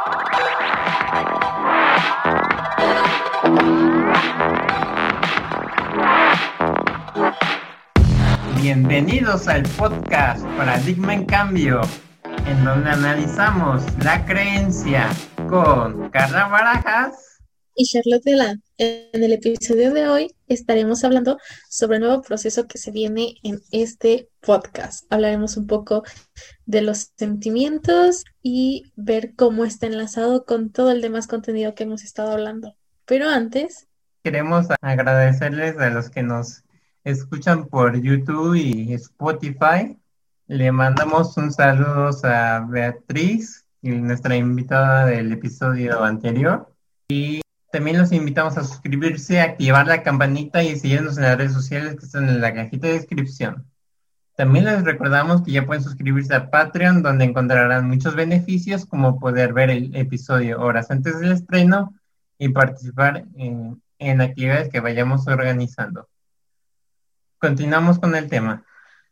Bienvenidos al podcast Paradigma en Cambio, en donde analizamos la creencia con Carla Barajas y Charlotte Delan. En el episodio de hoy estaremos hablando sobre el nuevo proceso que se viene en este podcast. Hablaremos un poco de los sentimientos y ver cómo está enlazado con todo el demás contenido que hemos estado hablando. Pero antes, queremos agradecerles a los que nos escuchan por YouTube y Spotify. Le mandamos un saludo a Beatriz, nuestra invitada del episodio anterior. Y también los invitamos a suscribirse, activar la campanita y seguirnos en las redes sociales que están en la cajita de descripción. También les recordamos que ya pueden suscribirse a Patreon, donde encontrarán muchos beneficios, como poder ver el episodio horas antes del estreno y participar en actividades que vayamos organizando. Continuamos con el tema.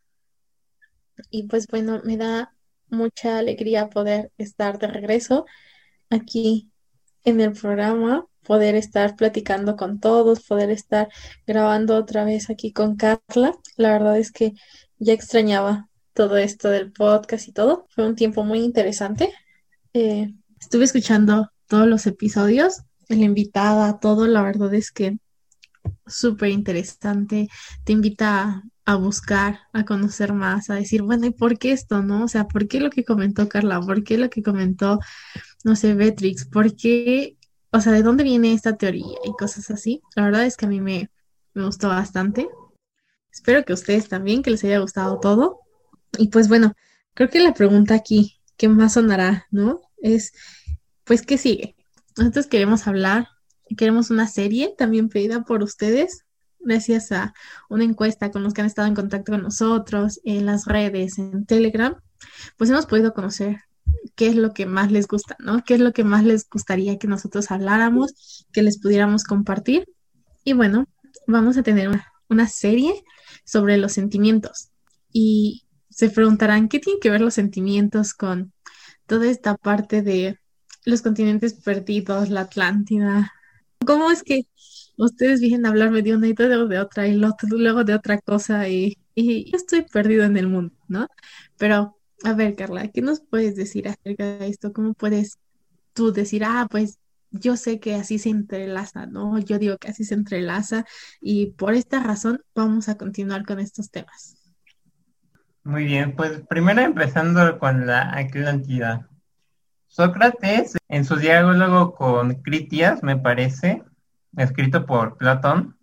Y pues bueno, me da mucha alegría poder estar de regreso aquí en el programa, poder estar platicando con todos, poder estar grabando otra vez aquí con Carla. La verdad es que ya extrañaba todo esto del podcast y todo. Fue un tiempo muy interesante. Estuve escuchando todos los episodios, la invitada, todo. La verdad es que súper interesante. Te invita a buscar, a conocer más, a decir, bueno, ¿y por qué esto, no? O sea, ¿por qué lo que comentó Carla? ¿Por qué lo que comentó, no sé, Beatrix? ¿Por qué? O sea, ¿de dónde viene esta teoría? Y cosas así. La verdad es que a mí me gustó bastante. Espero que a ustedes también, que les haya gustado todo. Y pues bueno, creo que la pregunta aquí, ¿qué más sonará, no? Es, pues, ¿qué sigue? Nosotros queremos una serie también pedida por ustedes, gracias a una encuesta con los que han estado en contacto con nosotros, en las redes, en Telegram, pues hemos podido conocer qué es lo que más les gusta, ¿no? ¿Qué es lo que más les gustaría que nosotros habláramos, que les pudiéramos compartir? Y bueno, vamos a tener una serie sobre los sentimientos. Y se preguntarán, ¿qué tienen que ver los sentimientos con toda esta parte de los continentes perdidos, la Atlántida? ¿Cómo es que ustedes vienen a hablarme de una y luego de otra y luego de otra cosa y yo estoy perdido en el mundo, ¿no? Pero, a ver, Carla, ¿qué nos puedes decir acerca de esto? ¿Cómo puedes tú decir, pues yo sé que así se entrelaza, ¿no? Yo digo que así se entrelaza y por esta razón vamos a continuar con estos temas. Muy bien, pues primero empezando con la Atlántida. Sócrates, en su diálogo con Critias, me parece, escrito por Platón,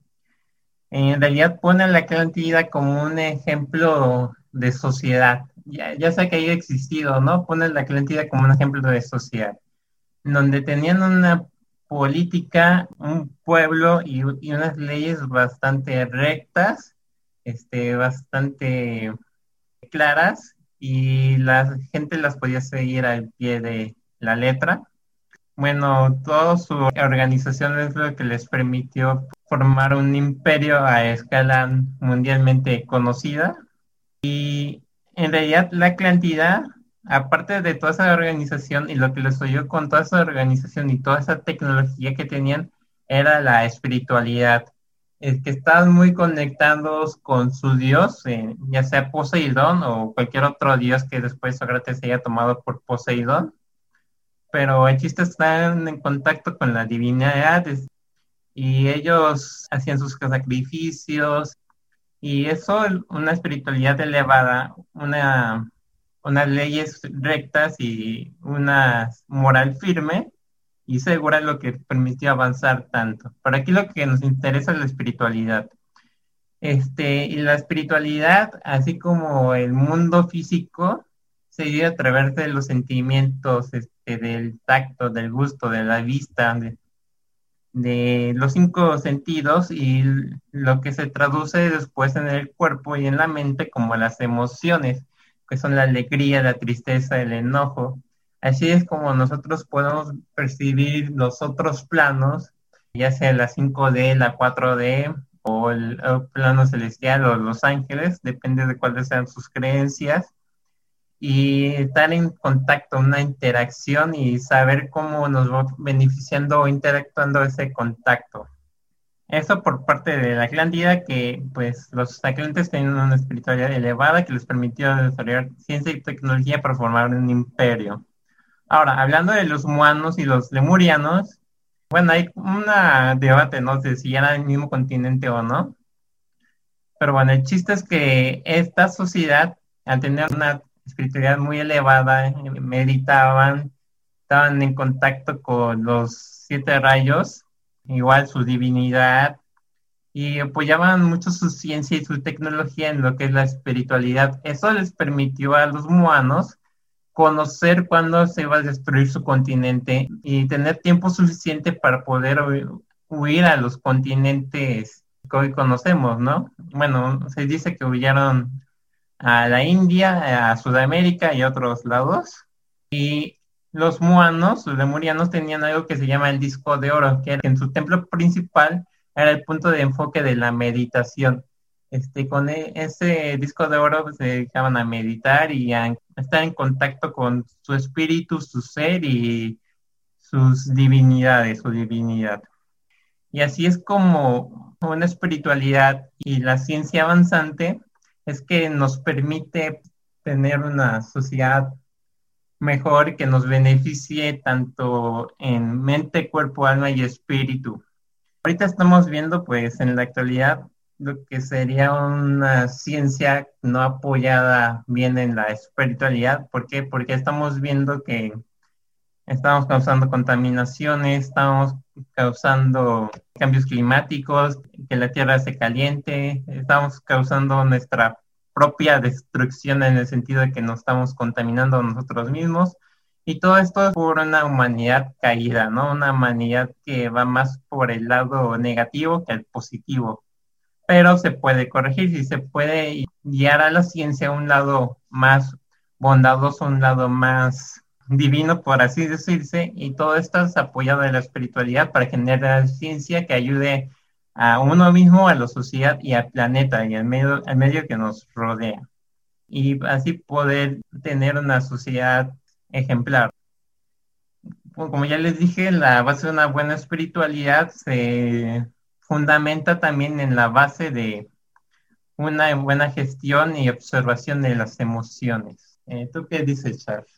en realidad pone a la Atlántida como un ejemplo de sociedad. Ya sea que haya existido, ¿no? Pone la Atlántida como un ejemplo de sociedad, donde tenían una política, un pueblo y unas leyes bastante rectas, bastante claras, y la gente las podía seguir al pie de la letra. Bueno, toda su organización es lo que les permitió formar un imperio a escala mundialmente conocida. Y en realidad la Atlántida, aparte de toda esa organización y lo que les oyó con toda esa organización y toda esa tecnología que tenían, era la espiritualidad. Es que estaban muy conectados con su dios, ya sea Poseidón o cualquier otro dios que después Sócrates haya tomado por Poseidón. Pero el chiste está en contacto con la divinidad y ellos hacían sus sacrificios y eso, una espiritualidad elevada, unas leyes rectas y una moral firme y segura, lo que permitió avanzar tanto. Pero aquí lo que nos interesa es la espiritualidad. Y la espiritualidad, así como el mundo físico, se vive a través de los sentimientos, del tacto, del gusto, de la vista, de los 5 sentidos, y lo que se traduce después en el cuerpo y en la mente como las emociones, que son la alegría, la tristeza, el enojo. Así es como nosotros podemos percibir los otros planos, ya sea la 5D, la 4D, o el plano celestial o los ángeles, depende de cuáles sean sus creencias. y estar en contacto, una interacción y saber cómo nos va beneficiando o interactuando ese contacto. Eso por parte de la Atlántida, que pues los atlantes tenían una espiritualidad elevada que les permitió desarrollar ciencia y tecnología para formar un imperio. Ahora, hablando de los humanos y los lemurianos, bueno, hay un debate, no sé si eran el mismo continente o no, pero bueno, el chiste es que esta sociedad, al tener una espiritualidad muy elevada, meditaban, estaban en contacto con los siete rayos, igual su divinidad, y apoyaban mucho su ciencia y su tecnología en lo que es la espiritualidad. Eso les permitió a los humanos conocer cuándo se iba a destruir su continente y tener tiempo suficiente para poder huir a los continentes que hoy conocemos, ¿no? Bueno, se dice que huyeron a la India, a Sudamérica y a otros lados. Y los muanos, los lemurianos, tenían algo que se llama el disco de oro, que en su templo principal era el punto de enfoque de la meditación. Con ese disco de oro pues, se dedicaban a meditar y a estar en contacto con su espíritu, su ser y sus divinidades, su divinidad. Y así es como una espiritualidad y la ciencia avanzante es que nos permite tener una sociedad mejor que nos beneficie tanto en mente, cuerpo, alma y espíritu. Ahorita estamos viendo, pues, en la actualidad, lo que sería una ciencia no apoyada bien en la espiritualidad. ¿Por qué? Porque estamos viendo que estamos causando contaminaciones, estamos causando cambios climáticos, que la Tierra se caliente, estamos causando nuestra propia destrucción en el sentido de que nos estamos contaminando nosotros mismos. Y todo esto es por una humanidad caída, ¿no? Una humanidad que va más por el lado negativo que el positivo. Pero se puede corregir y se puede guiar a la ciencia a un lado más bondadoso, un lado más divino, por así decirse, y todo esto es apoyado en la espiritualidad para generar ciencia que ayude a uno mismo, a la sociedad y al planeta y al medio que nos rodea. Y así poder tener una sociedad ejemplar. Como ya les dije, la base de una buena espiritualidad se fundamenta también en la base de una buena gestión y observación de las emociones. ¿Tú qué dices, Charles?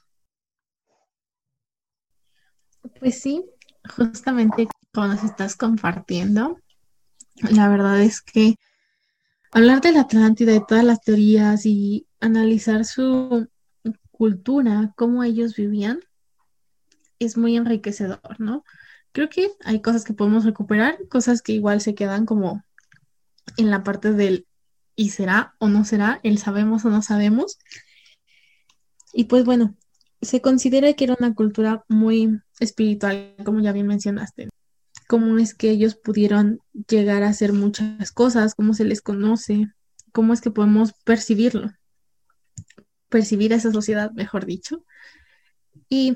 Pues sí, justamente como nos estás compartiendo, la verdad es que hablar de la Atlántida, de todas las teorías y analizar su cultura, cómo ellos vivían, es muy enriquecedor, ¿no? Creo que hay cosas que podemos recuperar, cosas que igual se quedan como en la parte del ¿y será o no será? El sabemos o no sabemos. Y pues bueno, se considera que era una cultura muy espiritual, como ya bien mencionaste. Cómo es que ellos pudieron llegar a hacer muchas cosas, cómo se les conoce, cómo es que podemos percibir a esa sociedad, mejor dicho. Y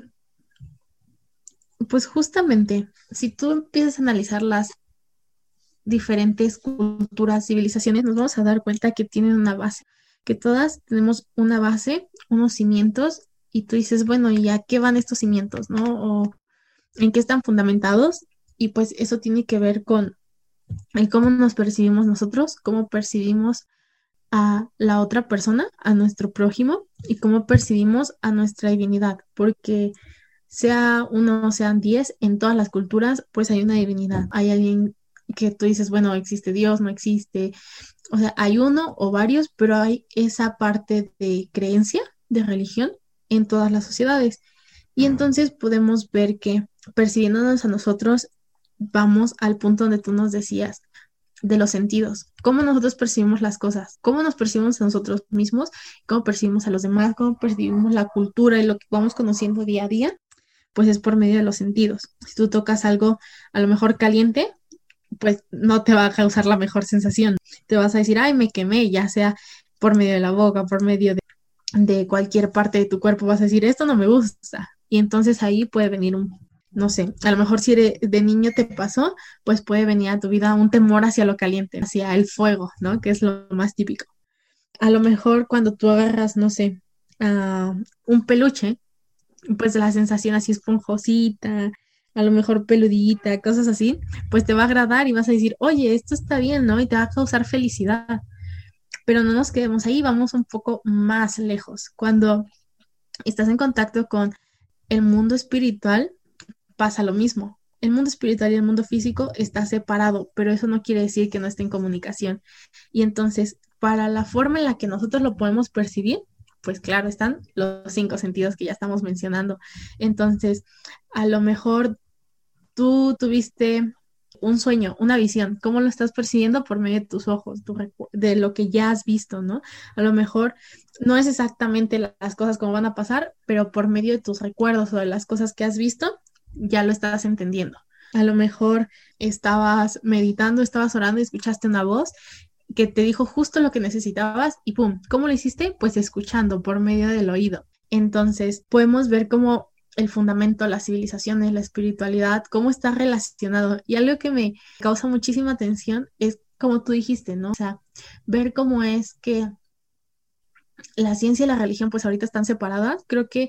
pues justamente, si tú empiezas a analizar las diferentes culturas, civilizaciones, nos vamos a dar cuenta que tienen una base, que todas tenemos una base, unos cimientos, y tú dices, bueno, ¿y a qué van estos cimientos, no? ¿O en qué están fundamentados? Y pues eso tiene que ver con el cómo nos percibimos nosotros, cómo percibimos a la otra persona, a nuestro prójimo, y cómo percibimos a nuestra divinidad, porque sea uno, sean 10, en todas las culturas, pues hay una divinidad. Hay alguien que tú dices, bueno, existe Dios, no existe. O sea, hay uno o varios, pero hay esa parte de creencia, de religión, en todas las sociedades. Y entonces podemos ver que percibiéndonos a nosotros, vamos al punto donde tú nos decías, de los sentidos, cómo nosotros percibimos las cosas, cómo nos percibimos a nosotros mismos, cómo percibimos a los demás, cómo percibimos la cultura y lo que vamos conociendo día a día, pues es por medio de los sentidos. Si tú tocas algo a lo mejor caliente, pues no te va a causar la mejor sensación. Te vas a decir, ay, me quemé, ya sea por medio de la boca, por medio de cualquier parte de tu cuerpo, vas a decir, esto no me gusta. Y entonces ahí puede venir no sé, a lo mejor si de niño te pasó, pues puede venir a tu vida un temor hacia lo caliente, hacia el fuego, ¿no? Que es lo más típico. A lo mejor cuando tú agarras, no sé, un peluche, pues la sensación así esponjosita, a lo mejor peludita, cosas así, pues te va a agradar y vas a decir, oye, esto está bien, ¿no? Y te va a causar felicidad. Pero no nos quedemos ahí, vamos un poco más lejos. Cuando estás en contacto con el mundo espiritual, pasa lo mismo. El mundo espiritual y el mundo físico está separado, pero eso no quiere decir que no esté en comunicación. Y entonces, para la forma en la que nosotros lo podemos percibir, pues claro, están los cinco sentidos que ya estamos mencionando. Entonces, a lo mejor tú tuviste un sueño, una visión, ¿cómo lo estás percibiendo? Por medio de tus ojos, de lo que ya has visto, ¿no? A lo mejor no es exactamente las cosas como van a pasar, pero por medio de tus recuerdos o de las cosas que has visto, ya lo estás entendiendo. A lo mejor estabas meditando, estabas orando y escuchaste una voz que te dijo justo lo que necesitabas y ¡pum! ¿Cómo lo hiciste? Pues escuchando por medio del oído. Entonces, podemos ver cómo el fundamento, las civilizaciones, la espiritualidad, cómo está relacionado. Y algo que me causa muchísima atención es como tú dijiste, ¿no? O sea, ver cómo es que la ciencia y la religión pues ahorita están separadas. Creo que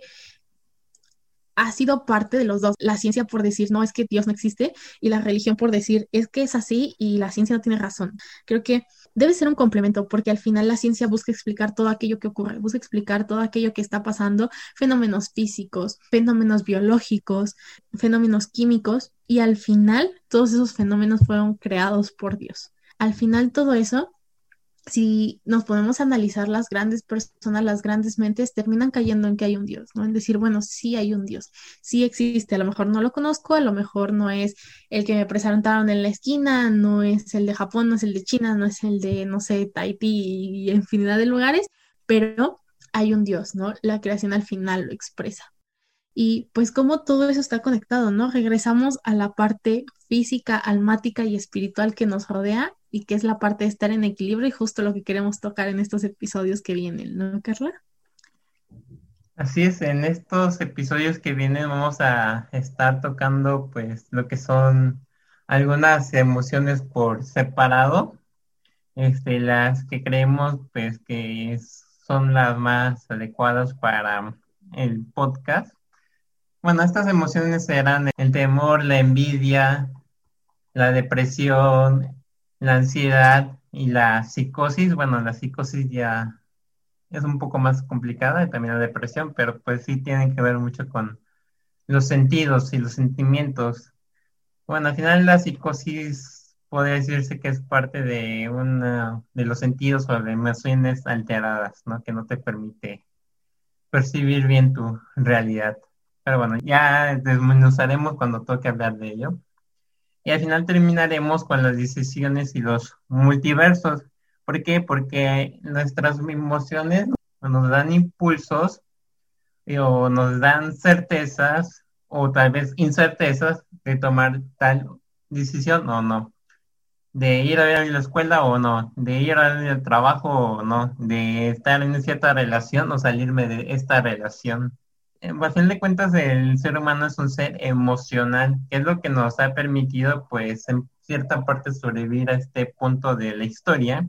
ha sido parte de los dos. La ciencia por decir, no, es que Dios no existe, y la religión por decir, es que es así y la ciencia no tiene razón. Creo que debe ser un complemento porque al final la ciencia busca explicar todo aquello que ocurre, busca explicar todo aquello que está pasando, fenómenos físicos, fenómenos biológicos, fenómenos químicos, y al final todos esos fenómenos fueron creados por Dios. Al final todo eso, si nos podemos analizar, las grandes personas, las grandes mentes, terminan cayendo en que hay un Dios, ¿no? En decir, bueno, sí hay un Dios, sí existe, a lo mejor no lo conozco, a lo mejor no es el que me presentaron en la esquina, no es el de Japón, no es el de China, no es el de, no sé, Tahití y infinidad de lugares, pero hay un Dios, ¿no? La creación al final lo expresa. Y pues como todo eso está conectado, ¿no? Regresamos a la parte física, almática y espiritual que nos rodea y que es la parte de estar en equilibrio y justo lo que queremos tocar en estos episodios que vienen, ¿no, Carla? Así es, en estos episodios que vienen vamos a estar tocando pues lo que son algunas emociones por separado, las que creemos pues que son las más adecuadas para el podcast. Bueno, estas emociones eran el temor, la envidia, la depresión, la ansiedad y la psicosis. Bueno, la psicosis ya es un poco más complicada y también la depresión, pero pues sí tienen que ver mucho con los sentidos y los sentimientos. Bueno, al final la psicosis podría decirse que es parte de una de los sentidos o de emociones alteradas, ¿no? Que no te permite percibir bien tu realidad. Pero bueno, ya desmenuzaremos cuando toque hablar de ello. Y al final terminaremos con las decisiones y los multiversos. ¿Por qué? Porque nuestras emociones nos dan impulsos o nos dan certezas o tal vez incertezas de tomar tal decisión o no, de ir a la escuela o no, de ir al trabajo o no, de estar en cierta relación o salirme de esta relación. A fin de cuentas, el ser humano es un ser emocional, que es lo que nos ha permitido, pues, en cierta parte sobrevivir a este punto de la historia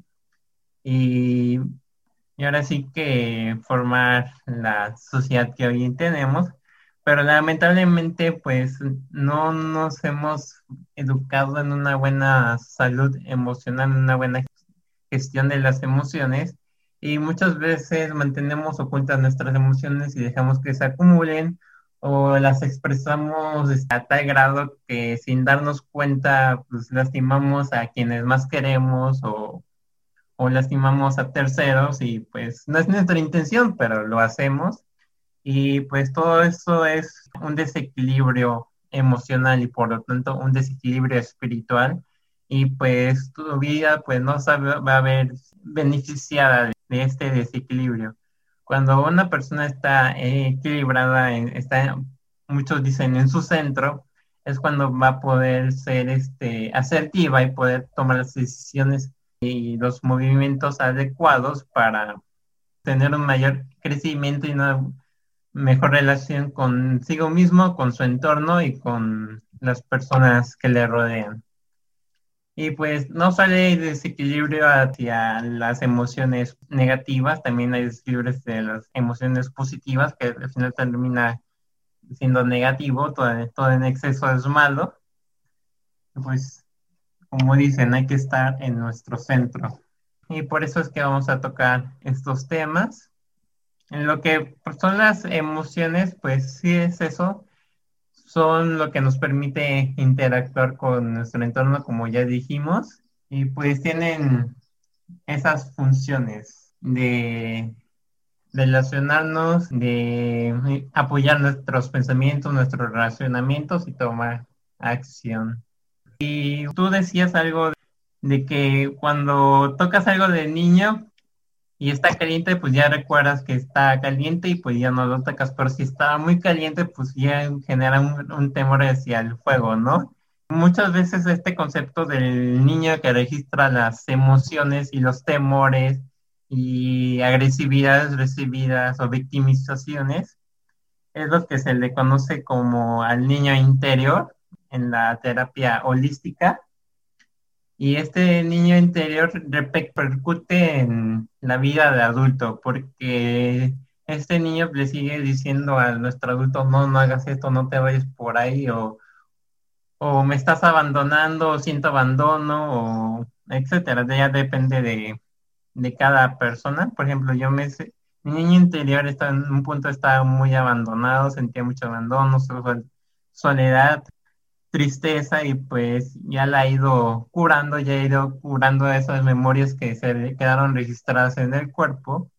y, y ahora sí que formar la sociedad que hoy tenemos, pero lamentablemente, pues, no nos hemos educado en una buena salud emocional, en una buena gestión de las emociones y muchas veces mantenemos ocultas nuestras emociones y dejamos que se acumulen o las expresamos a tal grado que sin darnos cuenta pues lastimamos a quienes más queremos o lastimamos a terceros y pues no es nuestra intención, pero lo hacemos y pues todo eso es un desequilibrio emocional y por lo tanto un desequilibrio espiritual y pues tu vida pues no va a ver beneficiada de este desequilibrio. Cuando una persona está equilibrada, está, muchos dicen en su centro, es cuando va a poder ser asertiva y poder tomar las decisiones y los movimientos adecuados para tener un mayor crecimiento y una mejor relación consigo mismo, con su entorno y con las personas que le rodean. Y pues no solo hay desequilibrio hacia las emociones negativas, también hay desequilibrios de las emociones positivas, que al final termina siendo negativo, todo en exceso es malo. Pues como dicen, hay que estar en nuestro centro. Y por eso es que vamos a tocar estos temas. En lo que pues, son las emociones, pues sí es eso, son lo que nos permite interactuar con nuestro entorno, como ya dijimos, y pues tienen esas funciones de relacionarnos, de apoyar nuestros pensamientos, nuestros relacionamientos y tomar acción. Y tú decías algo de que cuando tocas algo de niño y está caliente, pues ya recuerdas que está caliente y pues ya no lo tocas, pero si está muy caliente, pues ya genera un temor hacia el fuego, ¿no? Muchas veces este concepto del niño que registra las emociones y los temores y agresividades recibidas o victimizaciones es lo que se le conoce como al niño interior en la terapia holística. Y este niño interior repercute en la vida de adulto, porque este niño le sigue diciendo a nuestro adulto, no, no hagas esto, no te vayas por ahí, o me estás abandonando, o siento abandono, o etcétera. Ya depende de cada persona. Por ejemplo, mi niño interior está en un punto, estaba muy abandonado, sentía mucho abandono, soledad, tristeza y pues ya la ha ido curando, ya ha ido curando esas memorias que se le quedaron registradas en el cuerpo.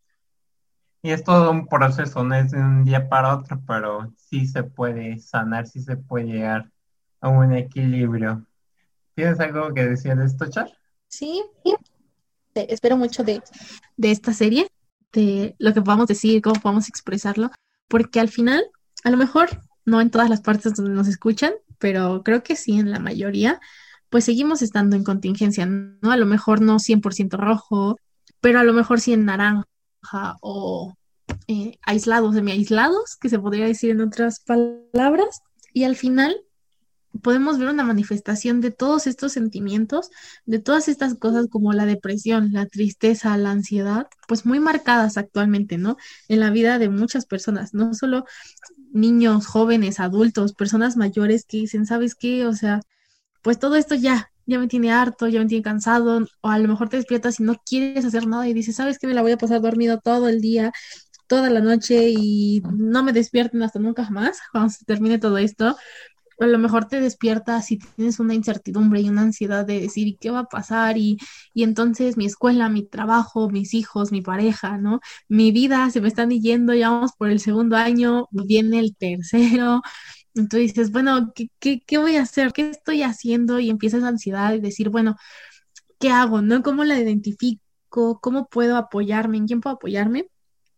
Y es todo un proceso, no es de un día para otro, pero sí se puede sanar, sí se puede llegar a un equilibrio. ¿Tienes algo que decir de esto, Char? Sí, espero mucho de esta serie, de lo que podamos decir, cómo podamos expresarlo, porque al final, a lo mejor no en todas las partes donde nos escuchan, pero creo que sí en la mayoría, pues seguimos estando en contingencia, ¿no? A lo mejor no 100% rojo, pero a lo mejor sí en naranja o aislados, semi-aislados, que se podría decir en otras palabras, y al final podemos ver una manifestación de todos estos sentimientos, de todas estas cosas como la depresión, la tristeza, la ansiedad, pues muy marcadas actualmente, ¿no? En la vida de muchas personas, no solo niños, jóvenes, adultos, personas mayores que dicen, ¿sabes qué? O sea, pues todo esto ya me tiene harto, ya me tiene cansado, o a lo mejor te despiertas y no quieres hacer nada y dices, ¿sabes qué? Me la voy a pasar dormido todo el día, toda la noche y no me despierten hasta nunca más cuando se termine todo esto. A lo mejor te despiertas y tienes una incertidumbre y una ansiedad de decir, ¿y qué va a pasar? Y entonces mi escuela, mi trabajo, mis hijos, mi pareja, ¿no? Mi vida se me están yendo, ya vamos por el segundo año, viene el tercero. Entonces dices, bueno, ¿qué voy a hacer? ¿Qué estoy haciendo? Y empieza esa ansiedad de decir, bueno, ¿qué hago? ¿No? ¿Cómo la identifico? ¿Cómo puedo apoyarme? ¿En quién puedo apoyarme?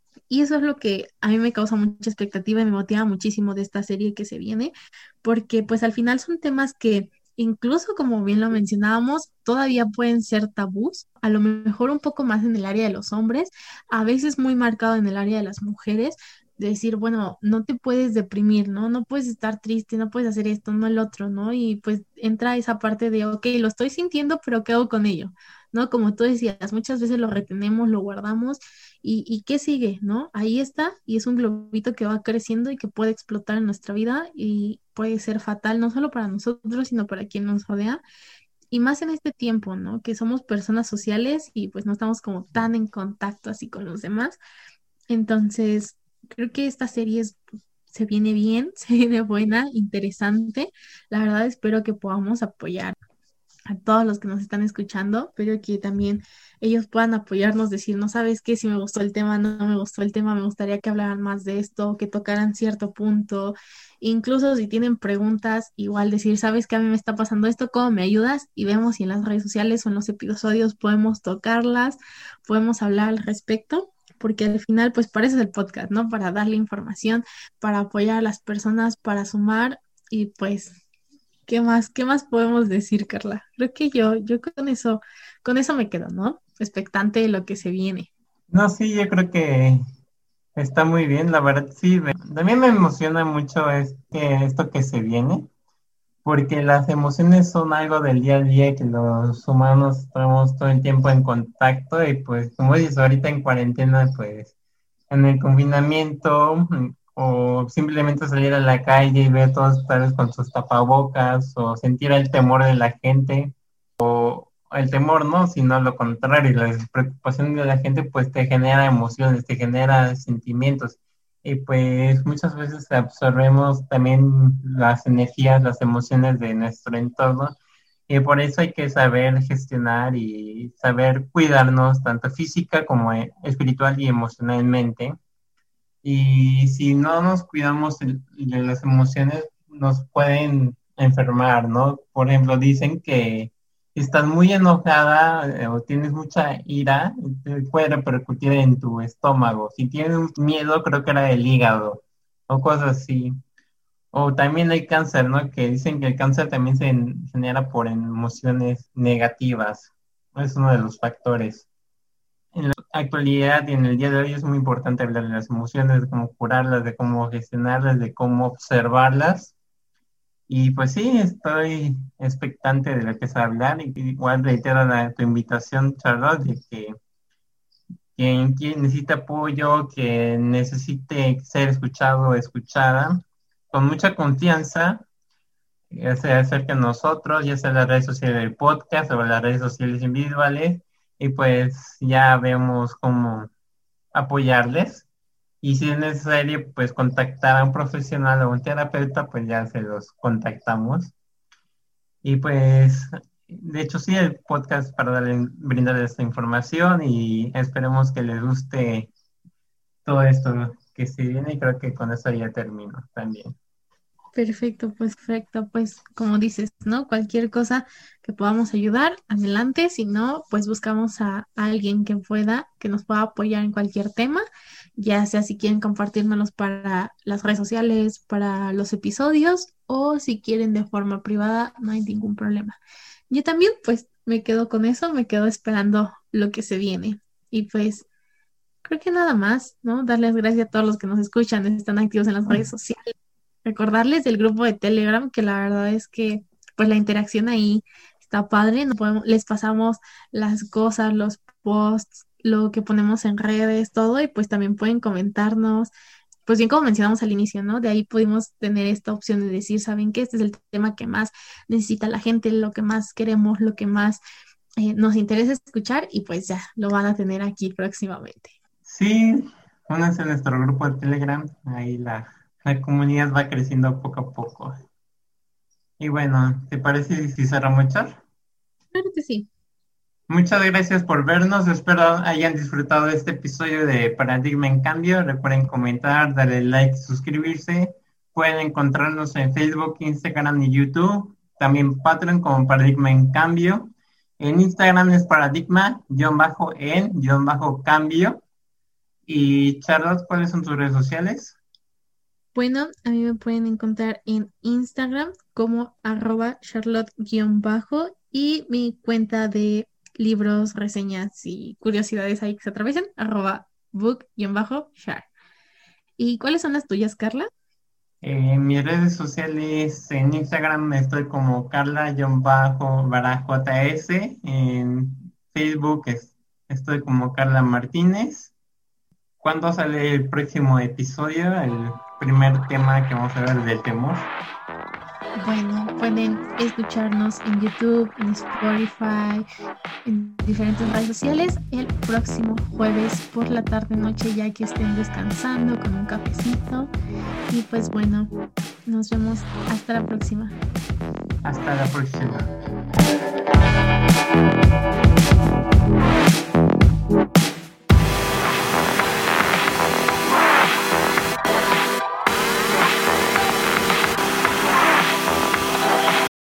Y eso es lo que a mí me causa mucha expectativa y me motiva muchísimo de esta serie que se viene, porque pues al final son temas que incluso como bien lo mencionábamos, todavía pueden ser tabús, a lo mejor un poco más en el área de los hombres, a veces muy marcado en el área de las mujeres, de decir, bueno, no te puedes deprimir, ¿no? No puedes estar triste, no puedes hacer esto, no el otro, ¿no? Y pues entra esa parte de, ok, lo estoy sintiendo, pero ¿qué hago con ello? ¿No? Como tú decías, muchas veces lo retenemos, lo guardamos y qué sigue, ¿no? Ahí está y es un globito que va creciendo y que puede explotar en nuestra vida y puede ser fatal no solo para nosotros, sino para quien nos rodea. Y más en este tiempo, ¿no? Que somos personas sociales y pues no estamos como tan en contacto así con los demás. Entonces, creo que esta serie se viene bien, se viene buena, interesante. La verdad espero que podamos apoyar a todos los que nos están escuchando, pero que también ellos puedan apoyarnos, decir, no sabes qué, si me gustó el tema, no me gustó el tema, me gustaría que hablaran más de esto, que tocaran cierto punto, incluso si tienen preguntas, igual decir, sabes que a mí me está pasando esto, ¿cómo me ayudas? Y vemos si en las redes sociales o en los episodios podemos tocarlas, podemos hablar al respecto. Porque al final, pues para eso es el podcast, ¿no? Para darle información, para apoyar a las personas, para sumar y pues qué más podemos decir, Carla? Creo que yo con eso me quedo, ¿no? Expectante de lo que se viene. No, sí, yo creo que está muy bien, la verdad, sí. También me emociona mucho esto que se viene. porque las emociones son algo del día a día que los humanos estamos todo el tiempo en contacto y pues como dices, ahorita en cuarentena, pues en el confinamiento o simplemente salir a la calle y ver todos tal vez con sus tapabocas o sentir el temor de la gente o el temor, ¿no? Sino lo contrario, la preocupación de la gente pues te genera emociones, te genera sentimientos y pues muchas veces absorbemos también las energías, las emociones de nuestro entorno y por eso hay que saber gestionar y saber cuidarnos tanto física como espiritual y emocionalmente. Y si no nos cuidamos de las emociones, nos pueden enfermar, ¿no? Por ejemplo, dicen que si estás muy enojada o tienes mucha ira, te puede repercutir en tu estómago. Si tienes miedo, creo que era el hígado o cosas así. O también hay cáncer, ¿no? Que dicen que el cáncer también se genera por emociones negativas. Es uno de los factores. En la actualidad y en el día de hoy es muy importante hablar de las emociones, de cómo curarlas, de cómo gestionarlas, de cómo observarlas. Y pues sí, estoy expectante de lo que es hablar. Y igual reitero tu invitación, Charlotte, de que quien necesita apoyo, que necesite ser escuchado o escuchada, con mucha confianza, ya sea acerca de nosotros, ya sea en las redes sociales del podcast o en las redes sociales individuales, y pues ya vemos cómo apoyarles. Y si es necesario, pues contactar a un profesional o un terapeuta, pues ya se los contactamos. Y pues, de hecho, sí, el podcast para brindarles esta información y esperemos que les guste todo esto que se viene y creo que con eso ya termino también. Perfecto, pues como dices, ¿no? Cualquier cosa que podamos ayudar, adelante, si no, pues buscamos a alguien que pueda, que nos pueda apoyar en cualquier tema, ya sea si quieren compartírmelos para las redes sociales, para los episodios, o si quieren de forma privada, no hay ningún problema. Yo también, pues me quedo con eso, me quedo esperando lo que se viene. Y pues creo que nada más, ¿no? Darles gracias a todos los que nos escuchan, están activos en las redes sociales. Recordarles del grupo de Telegram, que la verdad es que pues la interacción ahí está padre, no podemos, les pasamos las cosas, los posts, lo que ponemos en redes, todo, y pues también pueden comentarnos, pues bien como mencionamos al inicio, ¿no? De ahí pudimos tener esta opción de decir, ¿saben qué? Este es el tema que más necesita la gente, lo que más queremos, lo que más nos interesa escuchar, y pues ya lo van a tener aquí próximamente. Sí, únanse a nuestro grupo de Telegram, ahí la comunidad va creciendo poco a poco. Y bueno, ¿te parece si cerramos, Char? Claro que sí. Muchas gracias por vernos. Espero hayan disfrutado de este episodio de Paradigma en Cambio. Recuerden comentar, darle like, suscribirse. Pueden encontrarnos en Facebook, Instagram y YouTube. También Patreon como Paradigma en Cambio. En Instagram es paradigma-en-cambio. Y Charlotte, ¿cuáles son tus redes sociales? Bueno, a mí me pueden encontrar en Instagram como @charlotte_ y mi cuenta de libros, reseñas y curiosidades ahí que se atraviesen, @book_share. ¿Y cuáles son las tuyas, Carla? En mis redes sociales, en Instagram estoy como Carla-JS. En Facebook estoy como Carla Martínez. ¿Cuándo sale el próximo episodio? El primer tema que vamos a ver del temor. Bueno, pueden escucharnos en YouTube, en Spotify, en diferentes redes sociales el próximo jueves por la tarde noche, ya que estén descansando con un cafecito. Y pues bueno, nos vemos hasta la próxima. Hasta la próxima.